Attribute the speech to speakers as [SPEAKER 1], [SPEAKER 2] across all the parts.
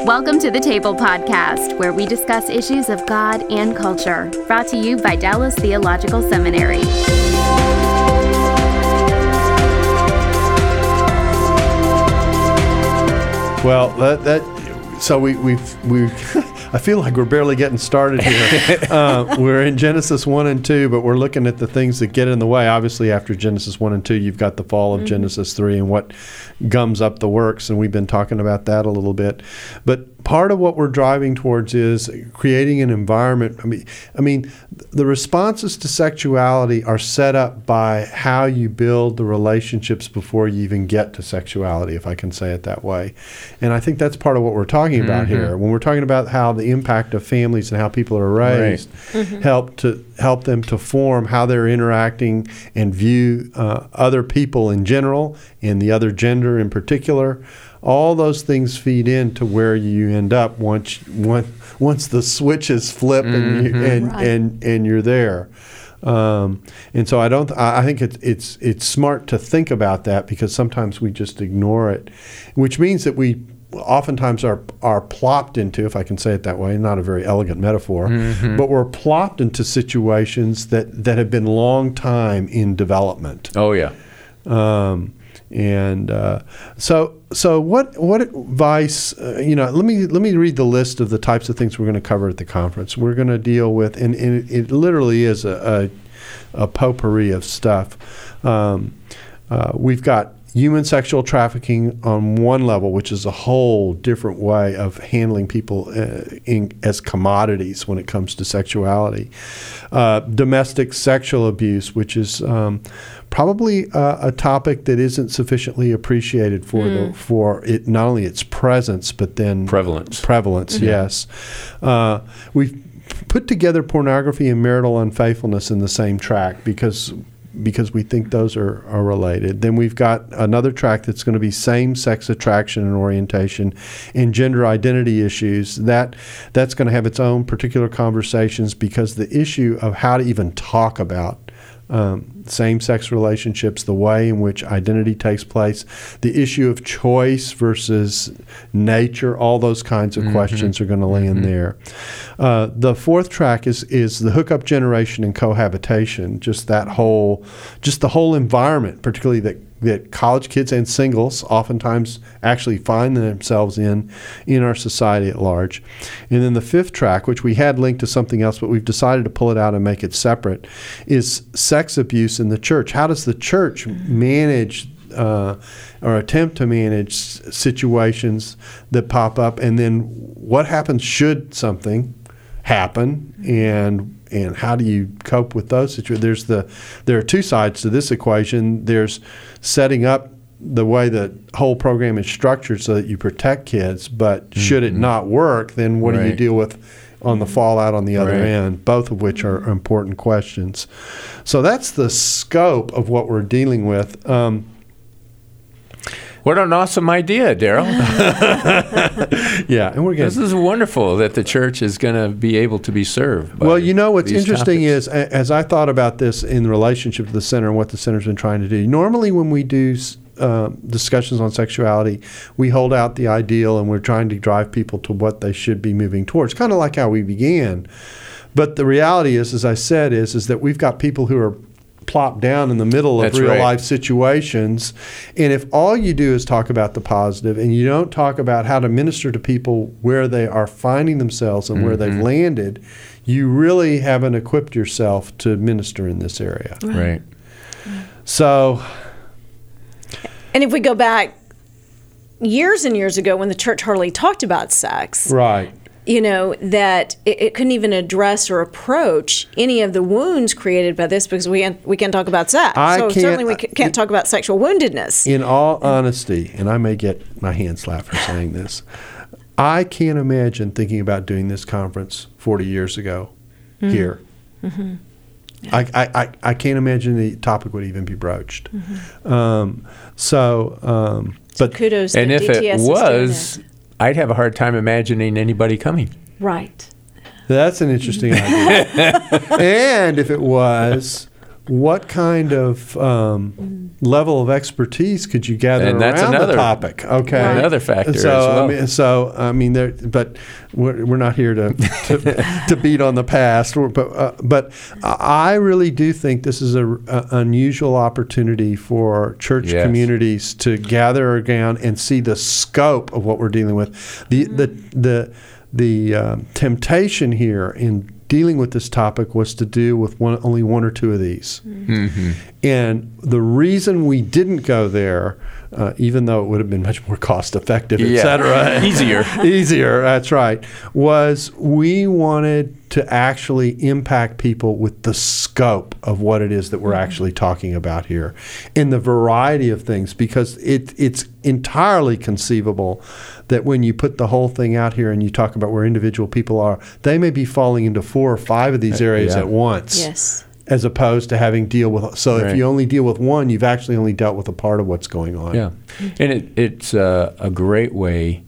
[SPEAKER 1] Welcome to the Table Podcast, where we discuss issues of God and culture, brought to you by Dallas Theological Seminary.
[SPEAKER 2] Well, so we I feel like we're barely getting started here. We're in Genesis 1 and 2, but we're looking at the things that get in the way. Obviously, after Genesis 1 and 2, you've got the fall of Genesis 3 and what gums up the works, and we've been talking about that a little bit. But part of what we're driving towards is creating an environment. I mean, the responses to sexuality are set up by how you build the relationships before you even get to sexuality, if I can say it that way. And I think that's part of what we're talking about here. When we're talking about how the impact of families and how people are raised help them to form how they're interacting and view other people in general and the other gender in particular. All those things feed into where you end up once the switches flip and you're there. And so I think it's smart to think about that, because sometimes we just ignore it, which means that we oftentimes are plopped into, if I can say it that way, not a very elegant metaphor, but we're plopped into situations that have been long time in development.
[SPEAKER 3] Oh yeah.
[SPEAKER 2] So what advice? Let me read the list of the types of things we're going to cover at the conference. We're going to deal with, and it literally is a potpourri of stuff. We've got human sexual trafficking on one level, which is a whole different way of handling people as commodities when it comes to sexuality. Domestic sexual abuse, which is probably a topic that isn't sufficiently appreciated for it, not only its presence, but then prevalence. Yes. We've put together pornography and marital unfaithfulness in the same track because we think those are related. Then we've got another track that's going to be same-sex attraction and orientation and gender identity issues. That's going to have its own particular conversations, because the issue of how to even talk about same-sex relationships, the way in which identity takes place, the issue of choice versus nature, all those kinds of questions are going to land there. The fourth track is the hookup generation and cohabitation, just the whole environment, particularly that college kids and singles oftentimes actually find themselves in our society at large. And then the fifth track, which we had linked to something else, but we've decided to pull it out and make it separate, is sex abuse in the church. How does the church manage or attempt to manage situations that pop up, and then what happens should something happen, and how do you cope with those situations? There are two sides to this equation. There's setting up the way the whole program is structured so that you protect kids, but should it not work, then what do you deal with on the fallout on the other end, both of which are important questions. So that's the scope of what we're dealing with.
[SPEAKER 3] What an awesome idea, Daryl.
[SPEAKER 2] Yeah, and
[SPEAKER 3] this is wonderful that the church is going to be able to be served by
[SPEAKER 2] what's interesting
[SPEAKER 3] topics.
[SPEAKER 2] is, as I thought about this in relationship to the center and what the center's been trying to do, normally when we do discussions on sexuality, we hold out the ideal and we're trying to drive people to what they should be moving towards, kind of like how we began. But the reality is, as I said, is that we've got people who are plopped down in the middle of real-life situations. And if all you do is talk about the positive and you don't talk about how to minister to people where they are finding themselves and where they've landed, you really haven't equipped yourself to minister in this area.
[SPEAKER 3] Right.
[SPEAKER 2] So...
[SPEAKER 4] And if we go back years and years ago when the church hardly talked about sex...
[SPEAKER 2] Right.
[SPEAKER 4] That it couldn't even address or approach any of the wounds created by this, because we can't talk about sex. Certainly we can't talk about sexual woundedness.
[SPEAKER 2] In all honesty, and I may get my hand slapped for saying this, I can't imagine thinking about doing this conference 40 years ago here. I can't imagine the topic would even be broached.
[SPEAKER 4] But kudos to
[SPEAKER 3] and if
[SPEAKER 4] DTS
[SPEAKER 3] it was, I'd have a hard time imagining anybody coming.
[SPEAKER 4] Right.
[SPEAKER 2] That's an interesting idea. And if it was, what kind of level of expertise could you gather around the topic? Okay,
[SPEAKER 3] another factor. So
[SPEAKER 2] I mean, but we're not here to beat on the past. But I really do think this is an unusual opportunity for church communities to gather around and see the scope of what we're dealing with. The temptation here in dealing with this topic was to do with only one or two of these. Mm-hmm. And the reason we didn't go there, even though it would have been much more cost effective, et cetera. Easier, that's right, was we wanted to actually impact people with the scope of what it is that we're actually talking about here in the variety of things, because it's entirely conceivable that when you put the whole thing out here and you talk about where individual people are, they may be falling into 4 or 5 of these areas at once.
[SPEAKER 4] Yes.
[SPEAKER 2] As opposed to having deal with, if you only deal with one, you've actually only dealt with a part of what's going on.
[SPEAKER 3] Yeah, and it's a great way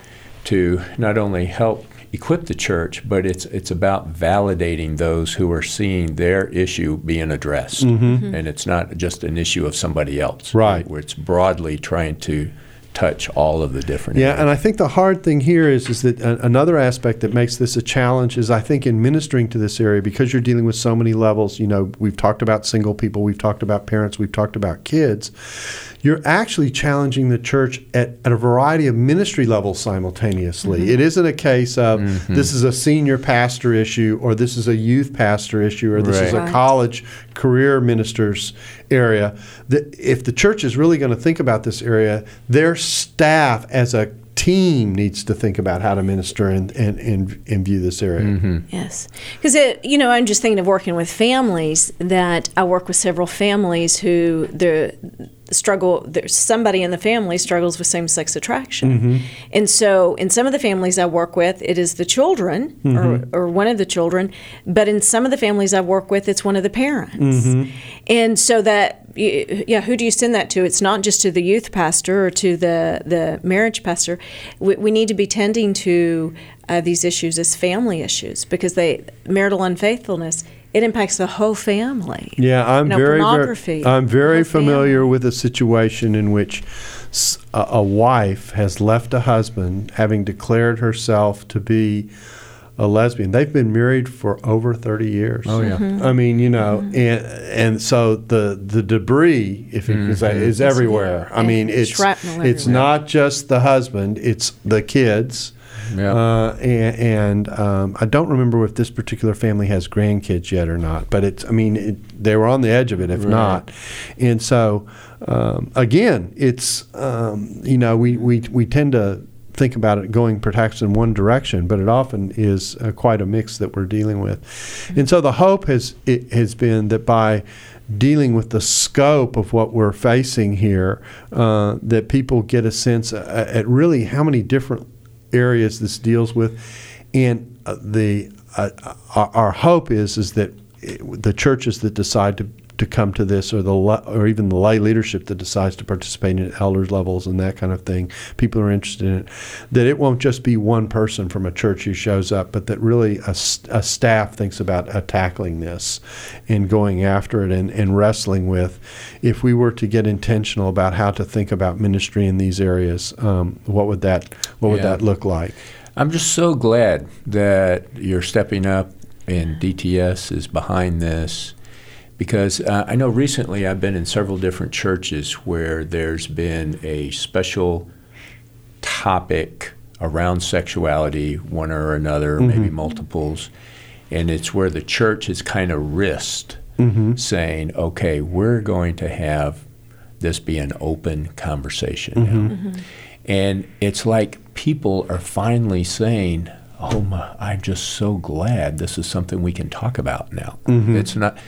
[SPEAKER 3] to not only help equip the church, but it's about validating those who are seeing their issue being addressed, and it's not just an issue of somebody else,
[SPEAKER 2] right?
[SPEAKER 3] Where it's broadly trying to touch all of the different areas.
[SPEAKER 2] And I think the hard thing here is that another aspect that makes this a challenge is, I think, in ministering to this area, because you're dealing with so many levels. We've talked about single people, we've talked about parents, we've talked about kids. You're actually challenging the church at a variety of ministry levels simultaneously. Mm-hmm. It isn't a case of this is a senior pastor issue, or this is a youth pastor issue, or this is a college career ministers area. If the church is really going to think about this area, their staff as a team needs to think about how to minister and view this area.
[SPEAKER 4] Mm-hmm. Yes. Because, I'm just thinking of working with families, that I work with several families who somebody in the family struggles with same-sex attraction. Mm-hmm. And so in some of the families I work with, it is the children or one of the children, but in some of the families I work with, it's one of the parents. Mm-hmm. And so that, who do you send that to? It's not just to the youth pastor or to the marriage pastor. We need to be tending to these issues as family issues, because marital unfaithfulness, it impacts the whole family.
[SPEAKER 2] Yeah, I'm very familiar with a situation in which a wife has left a husband having declared herself to be a lesbian. They've been married for over 30 years.
[SPEAKER 3] Oh, yeah.
[SPEAKER 2] Mm-hmm. I mean, and so the debris, if you can say, is everywhere. I mean, it's not just the husband, it's the kids. Yeah. I don't remember if this particular family has grandkids yet or not, but they were on the edge of it, if not. And so, again, it's, we tend to think about it going perhaps in one direction, but it often is quite a mix that we're dealing with. Mm-hmm. And so the hope has been that by dealing with the scope of what we're facing here, that people get a sense at really how many different areas this deals with, and our hope is that the churches that decide to come to this, or even the lay leadership that decides to participate at elders levels and that kind of thing, people are interested in it, that it won't just be one person from a church who shows up, but that really a staff thinks about tackling this and going after it and wrestling with, if we were to get intentional about how to think about ministry in these areas, what would that look like?
[SPEAKER 3] I'm just so glad that you're stepping up and DTS is behind this. Because I know recently I've been in several different churches where there's been a special topic around sexuality, one or another, maybe multiples, and it's where the church has kind of risked saying, okay, we're going to have this be an open conversation now. Mm-hmm. And it's like people are finally saying, I'm just so glad this is something we can talk about now. Mm-hmm. It's not...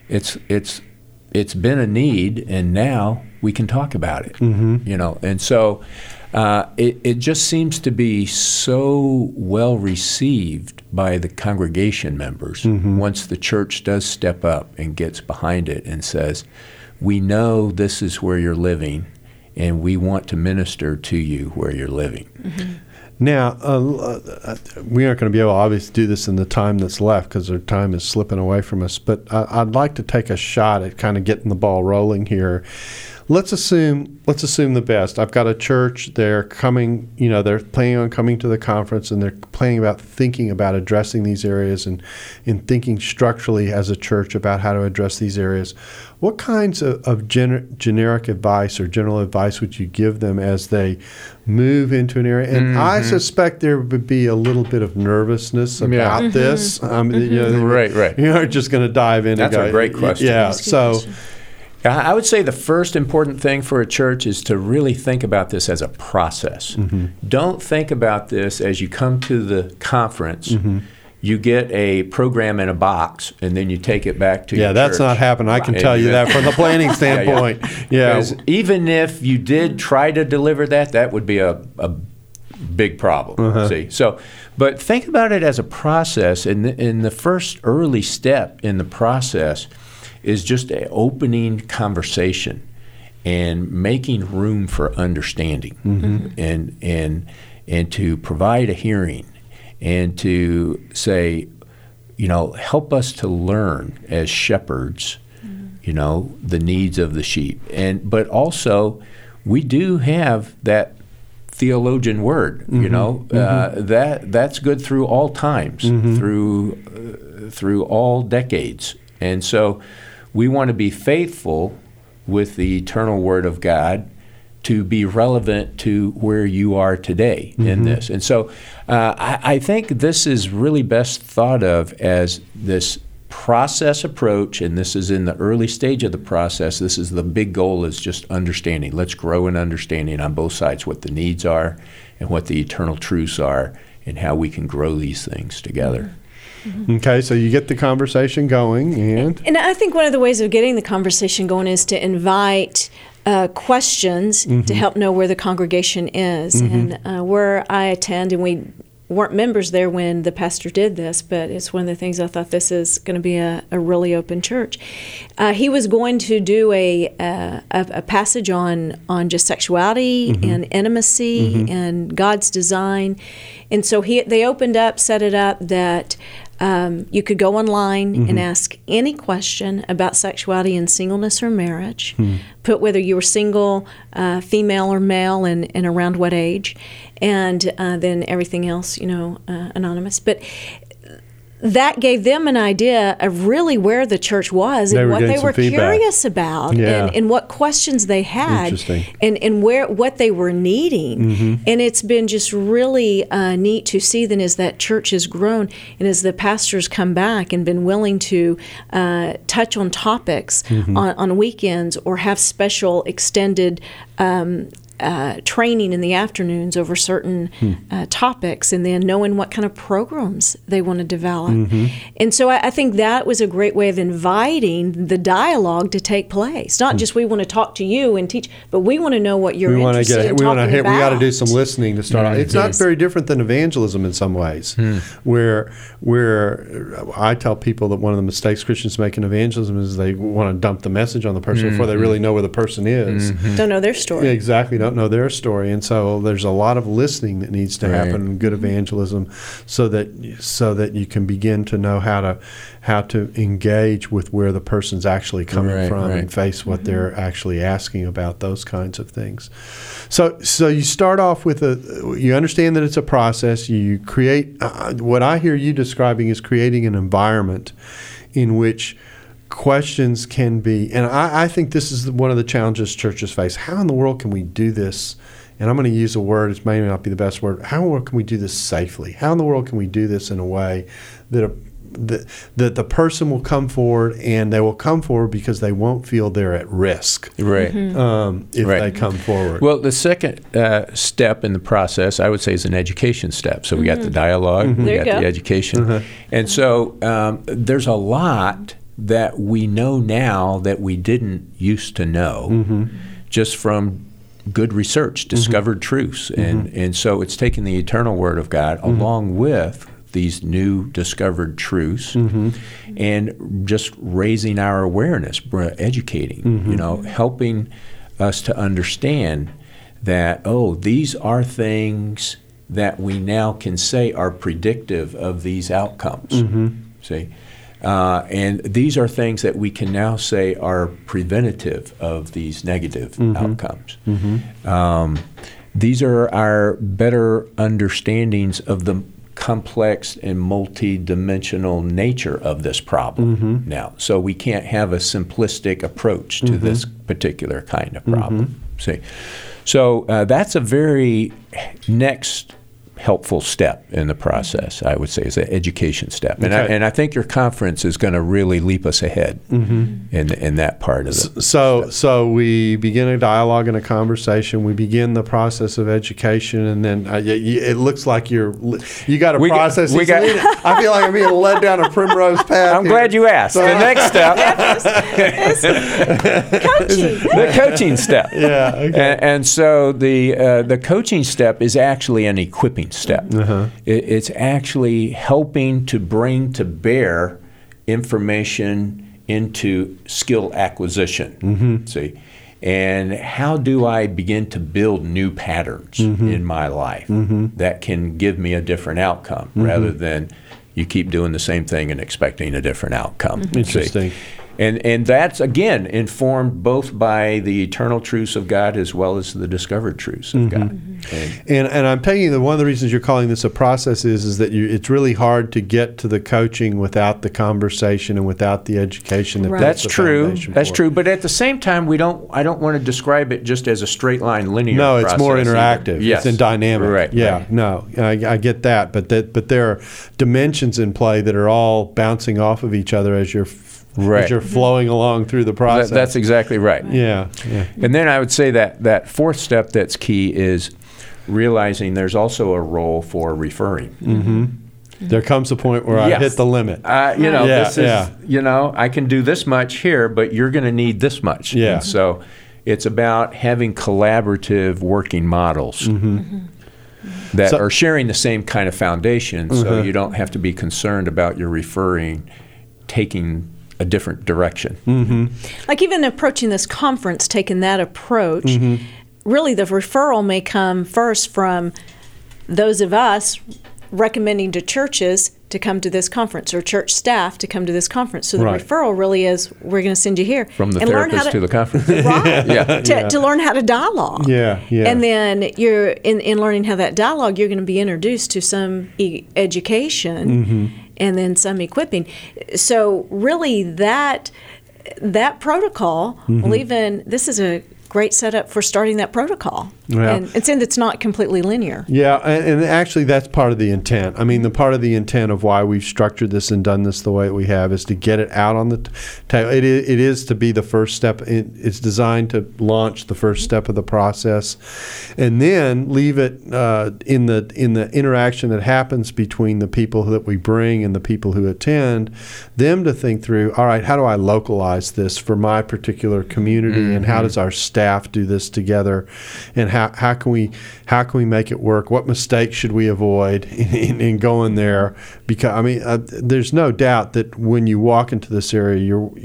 [SPEAKER 3] It's been a need, and now we can talk about it. And so it just seems to be so well received by the congregation members once the church does step up and gets behind it and says, we know this is where you're living, and we want to minister to you where you're living.
[SPEAKER 2] Now, we aren't going to be able to obviously do this in the time that's left because our time is slipping away from us, but I'd like to take a shot at kind of getting the ball rolling here. Let's assume the best. I've got a church. They're coming. They're planning on coming to the conference, and they're thinking about addressing these areas and thinking structurally as a church about how to address these areas. What kinds of generic advice or general advice would you give them as they move into an area? And I suspect there would be a little bit of nervousness about this.
[SPEAKER 3] Right.
[SPEAKER 2] You aren't just going to dive in.
[SPEAKER 3] That's a great question.
[SPEAKER 2] Yeah. So.
[SPEAKER 3] I would say the first important thing for a church is to really think about this as a process. Mm-hmm. Don't think about this as you come to the conference, you get a program in a box, and then you take it back to your church. Yeah,
[SPEAKER 2] that's not happening. I can tell you that from the planning standpoint. Yeah.
[SPEAKER 3] Because even if you did try to deliver that would be a big problem. See, but think about it as a process, and the first early step in the process is just an opening conversation and making room for understanding, and to provide a hearing and to say, help us to learn as shepherds, the needs of the sheep. But also, we do have that theologian word, that's good through all times, through all decades. And so we want to be faithful with the eternal Word of God to be relevant to where you are today in this. And so I think this is really best thought of as this process approach, and this is in the early stage of the process. This is the big goal, is just understanding. Let's grow in understanding on both sides what the needs are and what the eternal truths are and how we can grow these things together.
[SPEAKER 2] Okay, so you get the conversation going, and
[SPEAKER 4] I think one of the ways of getting the conversation going is to invite questions to help know where the congregation is. And where I attend, and we weren't members there when the pastor did this, but it's one of the things I thought, this is going to be a really open church. He was going to do a passage on just sexuality and intimacy and God's design. And so they opened up, set it up that you could go online and ask any question about sexuality and singleness or marriage. Put whether you were single, female or male, and around what age, and then everything else, anonymous. But that gave them an idea of really where the church was and what they were curious about, and what questions they had, and what they were needing. And it's been just really neat to see then as that church has grown and as the pastors come back and been willing to touch on topics on weekends or have special extended training in the afternoons over certain topics, and then knowing what kind of programs they want to develop. And so I think that was a great way of inviting the dialogue to take place. Not just we want to talk to you and teach, but we want to know what you're interested in talking about.
[SPEAKER 2] We got to do some listening to start off. It's not very different than evangelism in some ways, where I tell people that one of the mistakes Christians make in evangelism is they want to dump the message on the person before they really know where the person is.
[SPEAKER 4] Don't know their story.
[SPEAKER 2] Yeah, exactly. Don't know their story, and so there's a lot of listening that needs to happen in good evangelism, so that you can begin to know how to engage with where the person's actually coming from and face what they're actually asking about, those kinds of things. So you start off with you understand that it's a process. You create what I hear you describing is creating an environment in which questions can be, and I think this is one of the challenges churches face. How in the world can we do this? And I'm going to use a word, it may not be the best word. How in the world can we do this safely? How in the world can we do this in a way that the person will come forward, and they will come forward because they won't feel they're at risk if they come forward?
[SPEAKER 3] Well, the second step in the process, I would say, is an education step. So we got the dialogue, we got the education. And so there's a lot that we know now that we didn't used to know, just from good research, discovered truths. And so it's taking the eternal Word of God along with these new discovered truths and just raising our awareness, educating, helping us to understand that, these are things that we now can say are predictive of these outcomes. See? And these are things that we can now say are preventative of these negative outcomes. These are our better understandings of the complex and multi-dimensional nature of this problem now. So we can't have a simplistic approach to this particular kind of problem. See? So that's a very next helpful step in the process, I would say, is an education step. And I think your conference is going to really leap us ahead in that part of it.
[SPEAKER 2] So we begin a dialogue and a conversation. We begin the process of education, and then it looks like you got a process. I feel like I'm being led down a primrose path.
[SPEAKER 3] I'm glad you asked. The next step
[SPEAKER 4] is coaching.
[SPEAKER 3] The coaching step.
[SPEAKER 2] Yeah. Okay.
[SPEAKER 3] And so the coaching step is actually an equipping step. It's actually helping to bring to bear information into skill acquisition. See, and how do I begin to build new patterns in my life that can give me a different outcome rather than you keep doing the same thing and expecting a different outcome.
[SPEAKER 2] Interesting.
[SPEAKER 3] See? And that's, again, informed both by the eternal truths of God as well as the discovered truths of God.
[SPEAKER 2] And I'm taking that one of the reasons you're calling this a process is that it's really hard to get to the coaching without the conversation and without the education.
[SPEAKER 3] That's true. That's true. But at the same time, I don't want to describe it just as a straight line linear process.
[SPEAKER 2] No, it's more interactive.
[SPEAKER 3] Yes.
[SPEAKER 2] It's dynamic.
[SPEAKER 3] Right.
[SPEAKER 2] Yeah.
[SPEAKER 3] Right.
[SPEAKER 2] No, I get that. But there are dimensions in play that are all bouncing off of each other as you're flowing along through the process.
[SPEAKER 3] That's exactly right.
[SPEAKER 2] Yeah.
[SPEAKER 3] And then I would say that fourth step that's key is realizing there's also a role for referring.
[SPEAKER 2] There comes a point where I hit the limit.
[SPEAKER 3] This is, I can do this much here, but you're going to need this much.
[SPEAKER 2] Yeah.
[SPEAKER 3] And so it's about having collaborative working models that are sharing the same kind of foundation, so you don't have to be concerned about your referring taking a different direction.
[SPEAKER 4] Like even approaching this conference, taking that approach, really the referral may come first from those of us recommending to churches to come to this conference or church staff to come to this conference. So the referral really is, we're going to send you here.
[SPEAKER 3] From the therapist to the conference.
[SPEAKER 4] To learn how to dialogue.
[SPEAKER 2] Yeah.
[SPEAKER 4] And then you're in learning how that dialogue, you're going to be introduced to some education and then some equipping. So really that protocol, well, even this is a great setup for starting that protocol.
[SPEAKER 2] Yeah.
[SPEAKER 4] And since it's not completely linear.
[SPEAKER 2] Yeah, and actually that's part of the intent. I mean, the part of the intent of why we've structured this and done this the way we have is to get it out on the table. It is to be the first step. It's designed to launch the first step of the process, and then leave it in the interaction that happens between the people that we bring and the people who attend, them to think through, all right, how do I localize this for my particular community, and how does our staff do this together, and how can we make it work? What mistakes should we avoid in going there? Because there's no doubt that when you walk into this area,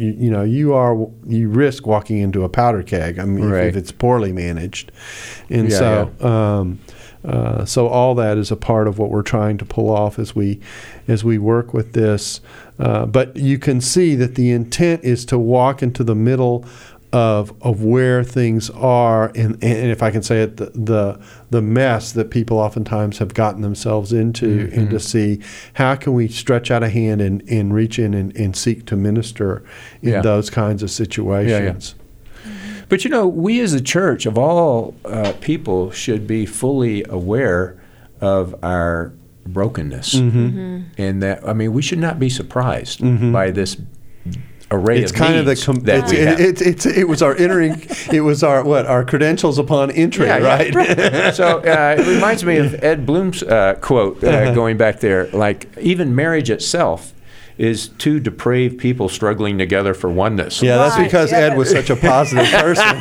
[SPEAKER 2] you risk walking into a powder keg. If it's poorly managed, and so all that is a part of what we're trying to pull off as we work with this. But you can see that the intent is to walk into the middle of where things are, and if I can say it, the mess that people oftentimes have gotten themselves into, and to see how can we stretch out a hand and reach in and seek to minister in those kinds of situations.
[SPEAKER 3] But we as a church of all people should be fully aware of our brokenness, and that we should not be surprised by this array
[SPEAKER 2] it's
[SPEAKER 3] of
[SPEAKER 2] kind
[SPEAKER 3] needs
[SPEAKER 2] of
[SPEAKER 3] that we have.
[SPEAKER 2] It was our entering. It was our credentials upon entry, right?
[SPEAKER 3] So it reminds me of Ed Bloom's quote going back there. Like, even marriage itself is two depraved people struggling together for oneness.
[SPEAKER 2] Yeah, that's because Ed was such a positive person.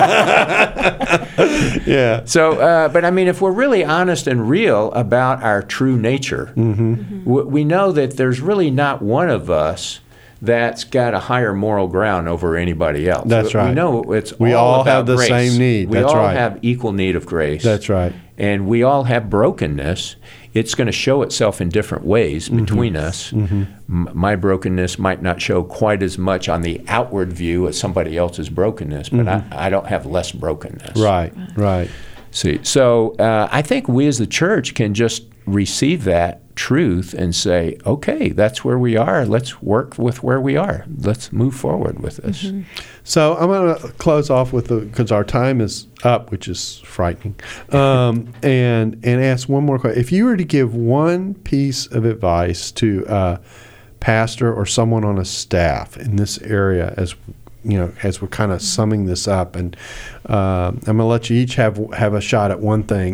[SPEAKER 2] Yeah.
[SPEAKER 3] So, but if we're really honest and real about our true nature, we know that there's really not one of us that's got a higher moral ground over anybody else.
[SPEAKER 2] That's right.
[SPEAKER 3] We know we
[SPEAKER 2] all
[SPEAKER 3] about
[SPEAKER 2] have the
[SPEAKER 3] grace.
[SPEAKER 2] same need.
[SPEAKER 3] We
[SPEAKER 2] That's
[SPEAKER 3] all
[SPEAKER 2] right.
[SPEAKER 3] have equal need of grace.
[SPEAKER 2] That's right.
[SPEAKER 3] and we all have brokenness. It's going to show itself in different ways between us. My brokenness might not show quite as much on the outward view as somebody else's brokenness, but I don't have less brokenness.
[SPEAKER 2] Right.
[SPEAKER 3] See, so I think we as the church can just receive that truth and say, okay, that's where we are. Let's work with where we are. Let's move forward with this.
[SPEAKER 2] So I'm going to close off with because our time is up, which is frightening, and ask one more question. If you were to give one piece of advice to a pastor or someone on a staff in this area, as we're kind of summing this up, and I'm going to let you each have a shot at one thing.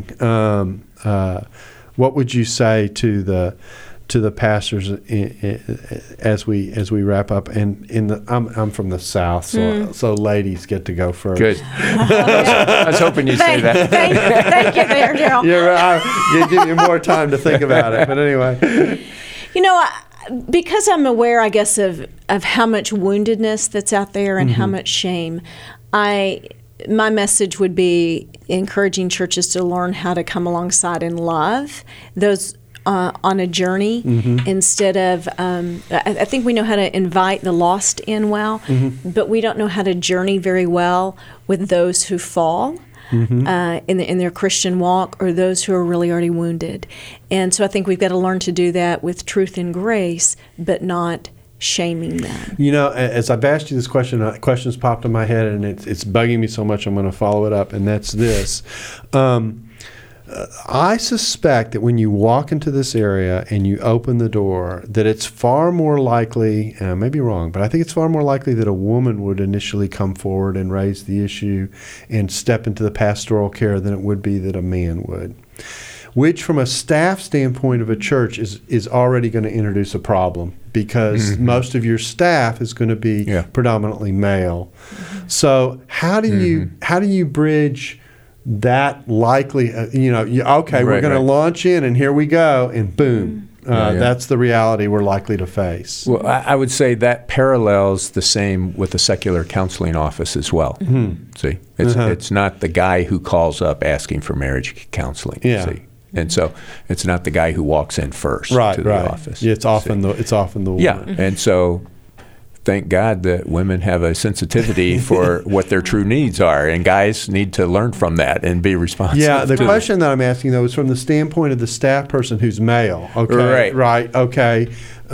[SPEAKER 2] What would you say to the pastors as we wrap up? And I'm from the South, so ladies get to go first.
[SPEAKER 3] Good. I was hoping you'd say that.
[SPEAKER 4] Thank you there, Daryl.
[SPEAKER 2] You're right. You give you more time to think about it. But anyway,
[SPEAKER 4] because I'm aware, I guess, of how much woundedness that's out there and how much shame, my message would be encouraging churches to learn how to come alongside and love those on a journey instead of, I think we know how to invite the lost in well, but we don't know how to journey very well with those who fall in their Christian walk or those who are really already wounded. And so I think we've got to learn to do that with truth and grace, but not shaming them.
[SPEAKER 2] As I've asked you this question, questions popped in my head, and it's bugging me so much I'm going to follow it up, and that's this. I suspect that when you walk into this area and you open the door, that it's far more likely, and I may be wrong, but I think it's far more likely that a woman would initially come forward and raise the issue and step into the pastoral care than it would be that a man would. Which, from a staff standpoint of a church, is already going to introduce a problem because most of your staff is going to be predominantly male. So how do you bridge that likely? We're going to launch in, and here we go, and boom. That's the reality we're likely to face.
[SPEAKER 3] Well, I would say that parallels the same with the secular counseling office as well. See, it's not the guy who calls up asking for marriage counseling. See? And so it's not the guy who walks in first to the office.
[SPEAKER 2] Yeah, it's often the woman.
[SPEAKER 3] Yeah, and so thank God that women have a sensitivity for what their true needs are, and guys need to learn from that and be responsive.
[SPEAKER 2] Yeah, the question that I'm asking, though, is from the standpoint of the staff person who's male. Okay, right. Okay,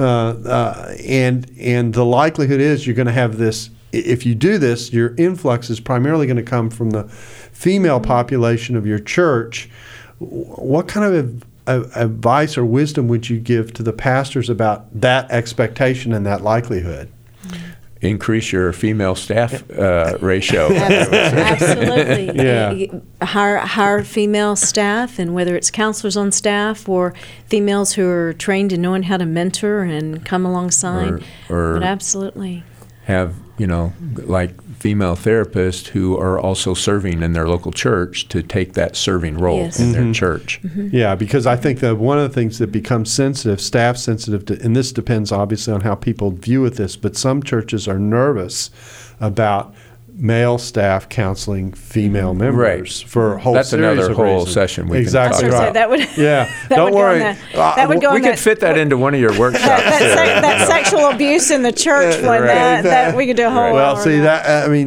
[SPEAKER 2] and the likelihood is you're going to have this. If you do this, your influx is primarily going to come from the female population of your church. What kind of advice or wisdom would you give to the pastors about that expectation and that likelihood?
[SPEAKER 3] Increase your female staff ratio.
[SPEAKER 4] Absolutely. Yeah. Hire female staff, and whether it's counselors on staff or females who are trained in knowing how to mentor and come alongside. But absolutely.
[SPEAKER 3] Have, like female therapists who are also serving in their local church to take that serving role in their church.
[SPEAKER 2] Yeah, because I think that one of the things that becomes staff sensitive, and this depends obviously on how people view this, but some churches are nervous about male staff counseling female members for a whole
[SPEAKER 3] That's
[SPEAKER 2] series
[SPEAKER 3] another
[SPEAKER 2] of
[SPEAKER 3] whole
[SPEAKER 2] reasons.
[SPEAKER 3] session we
[SPEAKER 2] exactly
[SPEAKER 3] can talk
[SPEAKER 2] right.
[SPEAKER 4] That would,
[SPEAKER 2] don't worry.
[SPEAKER 3] We could fit that into one of your workshops.
[SPEAKER 4] that sexual abuse in the church one. That we could do a whole.
[SPEAKER 2] Well, see that. I mean,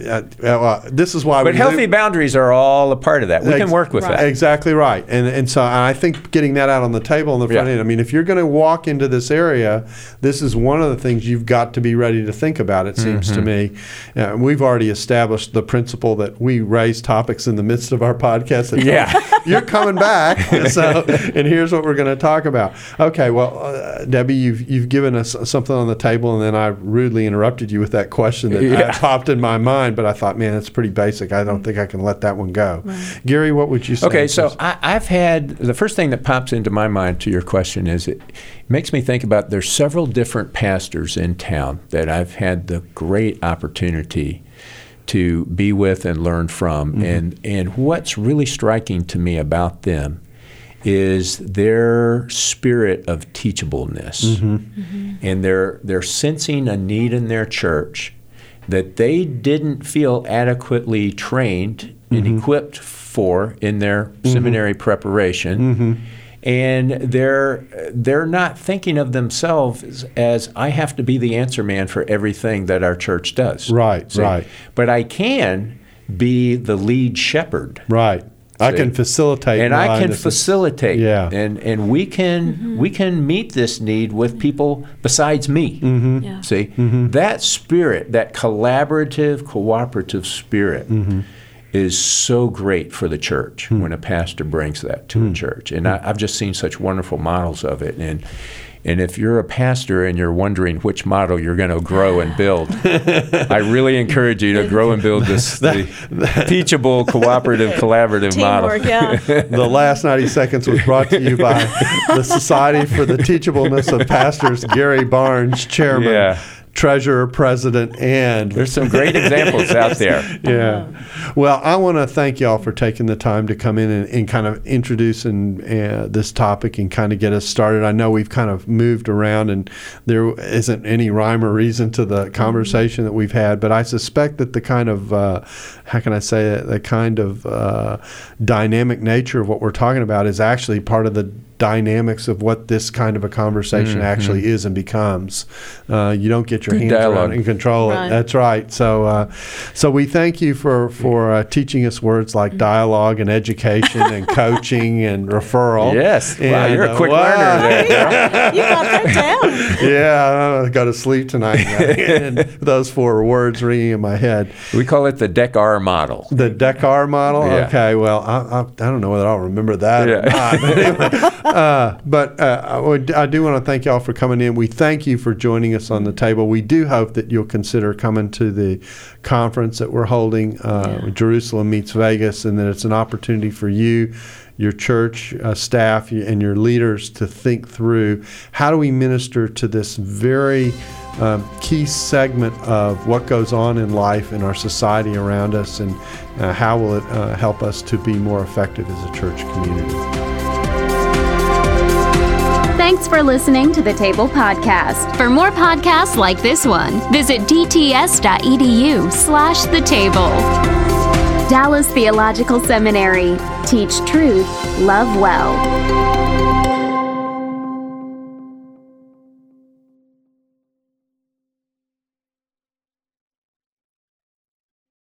[SPEAKER 2] this is why.
[SPEAKER 3] But healthy boundaries are all a part of that. We can work with that.
[SPEAKER 2] Exactly right. And so I think getting that out on the table on the front end. I mean, if you're going to walk into this area, this is one of the things you've got to be ready to think about. It seems to me. We've already established the principle that we raise topics in the midst of our podcast. You're coming back, and here's what we're going to talk about. Okay, well, Debbie, you've given us something on the table, and then I rudely interrupted you with that question that popped in my mind, but I thought, man, it's pretty basic. I don't think I can let that one go. Right. Gary, what would you say?
[SPEAKER 3] Okay, so I've had, the first thing that pops into my mind to your question is it makes me think about there's several different pastors in town that I've had the great opportunity to be with and learn from. And what's really striking to me about them is their spirit of teachableness. And they're sensing a need in their church that they didn't feel adequately trained and equipped for in their seminary preparation. And they're not thinking of themselves as, I have to be the answer man for everything that our church does.
[SPEAKER 2] Right,
[SPEAKER 3] See?
[SPEAKER 2] right.
[SPEAKER 3] But I can be the lead shepherd.
[SPEAKER 2] Right. I can facilitate.
[SPEAKER 3] And I can facilitate.
[SPEAKER 2] Yeah.
[SPEAKER 3] And we can meet this need with people besides me.
[SPEAKER 4] Yeah.
[SPEAKER 3] See? That spirit, that collaborative, cooperative spirit is so great for the church when a pastor brings that to a church. And I've just seen such wonderful models of it. And if you're a pastor and you're wondering which model you're going to grow and build, I really encourage you to grow and build the teachable, cooperative, collaborative model.
[SPEAKER 4] Teamwork, yeah.
[SPEAKER 2] The last 90 seconds was brought to you by the Society for the Teachableness of Pastors, Gary Barnes, Chairman.
[SPEAKER 3] Yeah.
[SPEAKER 2] Treasurer, president, and
[SPEAKER 3] There's some great examples out there.
[SPEAKER 2] Yeah. Well, I want to thank y'all for taking the time to come in and kind of introduce this topic and kind of get us started. I know we've kind of moved around and there isn't any rhyme or reason to the conversation that we've had, but I suspect that the kind of, how can I say it, the kind of dynamic nature of what we're talking about is actually part of the dynamics of what this kind of a conversation actually is and becomes. You don't get your hands around and control it. That's right. So we thank you for teaching us words like dialogue and education and coaching and referral.
[SPEAKER 3] Yes.
[SPEAKER 2] And,
[SPEAKER 3] wow, you're a quick learner there.
[SPEAKER 4] You got that down.
[SPEAKER 2] Yeah, I go to sleep tonight and those 4 words ringing in my head.
[SPEAKER 3] We call it the DECAR model.
[SPEAKER 2] The DECAR model?
[SPEAKER 3] Yeah.
[SPEAKER 2] Okay, well, I don't know whether I'll remember that or not. But I do want to thank y'all for coming in. We thank you for joining us on the table. We do hope that you'll consider coming to the conference that we're holding, Jerusalem Meets Vegas, and that it's an opportunity for you, your church staff, and your leaders to think through how do we minister to this very key segment of what goes on in life in our society around us, and how will it help us to be more effective as a church community.
[SPEAKER 1] Thanks for listening to the Table Podcast. For more podcasts like this one, visit dts.edu/the table. Dallas Theological Seminary. Teach truth, love well.